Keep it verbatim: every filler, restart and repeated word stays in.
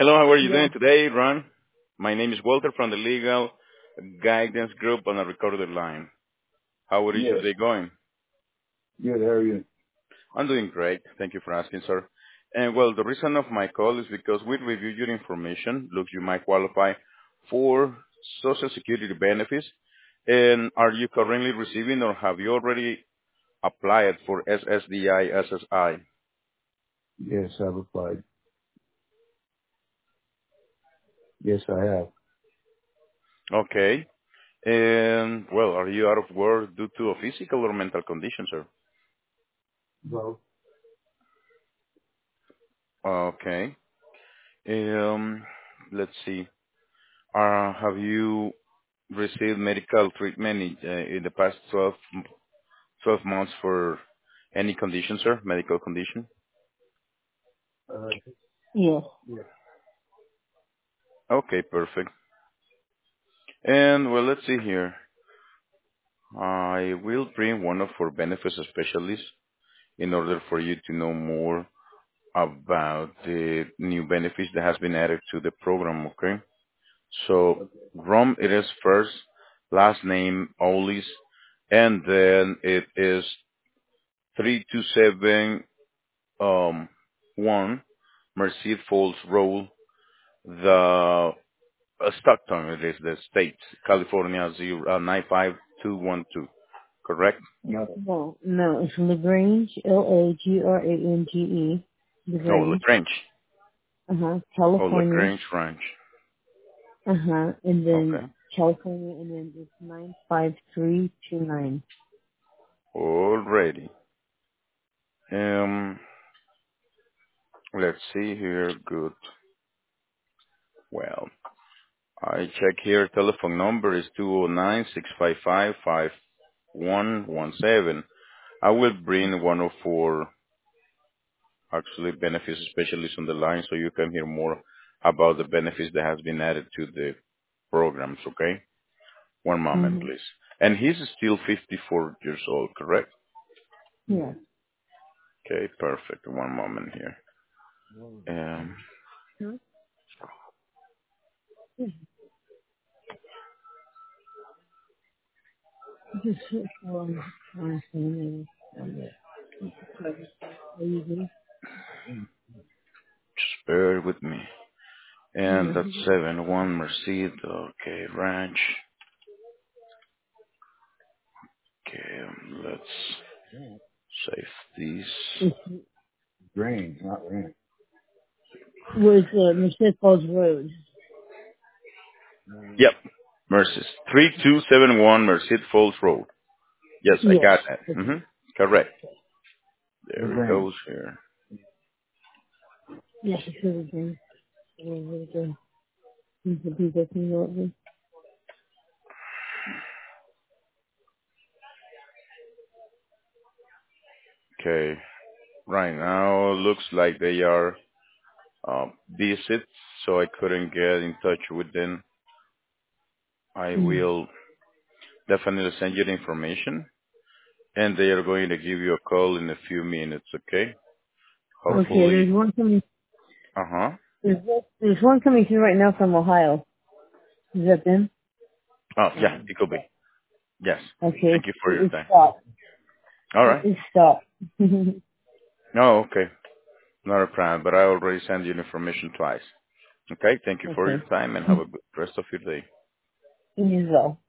Hello, how are you Yeah. doing today, Ron? My name is Walter from the Legal Guidance Group on a recorded line. How is your Yes. day going? Good. How are you? I'm doing great. Thank you for asking, sir. And well, the reason of my call is because we reviewed your information. Looks you might qualify for Social Security benefits. And are you currently receiving or have you already applied for S S D I, S S I? Yes, I've applied. Yes, I have. Okay. And well, are you out of work due to a physical or mental condition, sir? Well, Okay. Um, let's see. Uh, have you received medical treatment in, uh, in the past twelve, m- twelve months for any condition, sir? Medical condition? uh, Yes. Yes. Okay, perfect. And well, let's see here. I will bring one of our benefits specialists in order for you to know more about the new benefits that has been added to the program, okay? So, Okay. Rom, it is first, last name, Olis, and then it is three two seven um one Merced Falls Road, the uh, Stockton, it is the state, California zero uh, nine five two one two. Correct? No. No, no, it's Lagrange, L A G R A N G E, Oh, Lagrange, Lagrange. uh-huh, Oh, California, Lagrange Ranch. uh-huh, and then Okay. California, and then it's nine five three two nine. Already. Um, let's see here. Good. Well, I check here. Telephone number is two zero nine six five five five one one seven. I will bring one of four actually benefits specialists on the line so you can hear more about the benefits that has been added to the programs, okay? One moment, Mm-hmm. please. And he's still fifty-four years old, correct? Yeah. Okay, perfect. One moment here. Um, Huh? Yeah. Just hit one, one thing and, and, just bear with me. And that's mm-hmm. seven one Merced, okay, Ranch. Okay, um, let's save these. It's Grange, not Ranch. Was uh, Merced Falls Road. Mm. Yep, Mercies. three two seven one Merced Falls Road. Yes, I Yes. got that. Okay. Mm-hmm. Correct. There it Lagrange. goes here. Yes, it should have been. The the people can go over. Okay. Right now, looks like they are um, busy, so I couldn't get in touch with them. I Mm. will definitely send you the information, and they are going to give you a call in a few minutes, okay? Okay, Hopefully. there's one coming. Uh-huh. There's, there's one coming through right now from Ohio. Is that them? Oh, yeah, Um, it could be. Yes. okay, Thank it's, you for your it's time. stopped. All right. It's stopped. You No, okay. Not a problem, but I already sent you the information twice. Okay? Thank you for your okay. time, and have a good rest of your day. You as well.